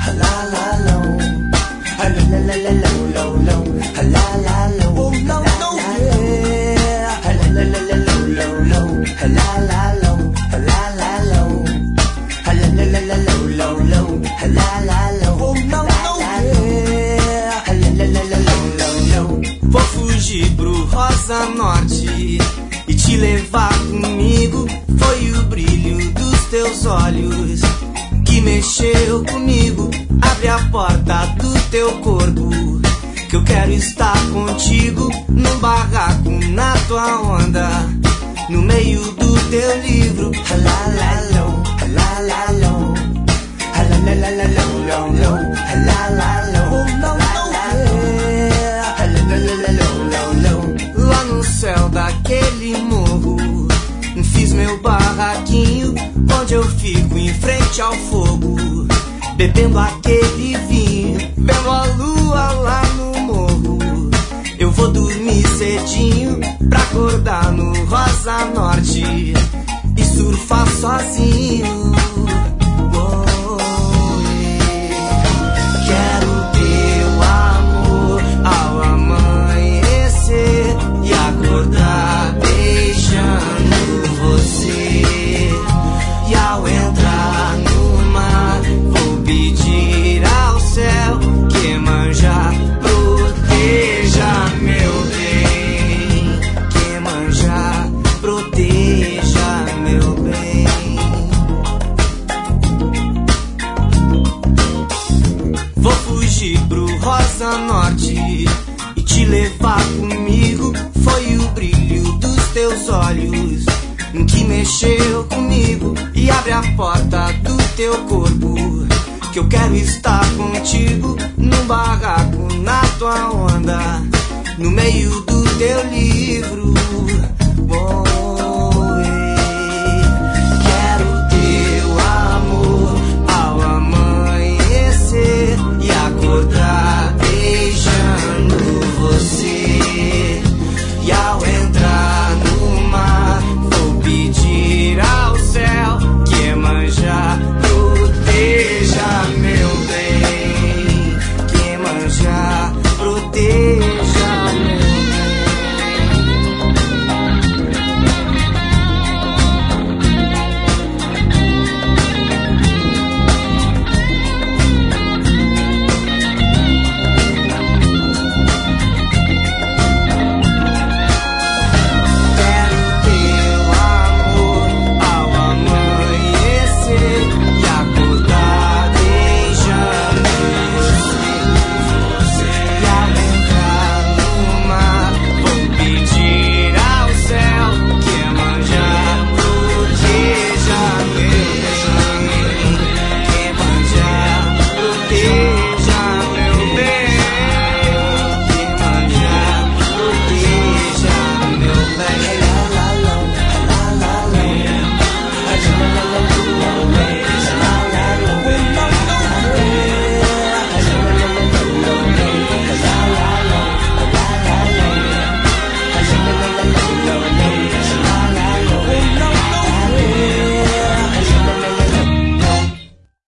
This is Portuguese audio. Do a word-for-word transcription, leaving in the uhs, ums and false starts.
Vou fugir pro Rosa Norte e te levar comigo. Foi o brilho dos teus olhos que mexeu comigo. Abre a porta do teu corpo, que eu quero estar contigo. Num barraco, na tua onda, no meio do teu livro. Halalalo, halalalo, halalalo, halalalo, lá no céu daquele morro fiz meu barraquinho, onde eu fico em frente ao fogo, bebendo aquele vinho, vendo a lua lá no morro. Eu vou dormir cedinho pra acordar no Rosa Norte e surfar sozinho. Oh, yeah. Quero teu amor ao amanhecer e acordar beijando você. E ao entrar no mar vou pedir ao céu que Iemanjá proteja meu bem, que Iemanjá proteja meu bem. Vou fugir pro Rosa Norte e te levar comigo. Foi o brilho dos teus olhos que mexeu comigo. E abre a porta do teu corpo, que eu quero estar contigo. Num barraco, na tua onda, no meio do teu livro. Oh, yeah. Quero teu amor ao amanhecer e acordar beijando você. E ao entrar no mar vou pedir ao céu que Iemanjá proteja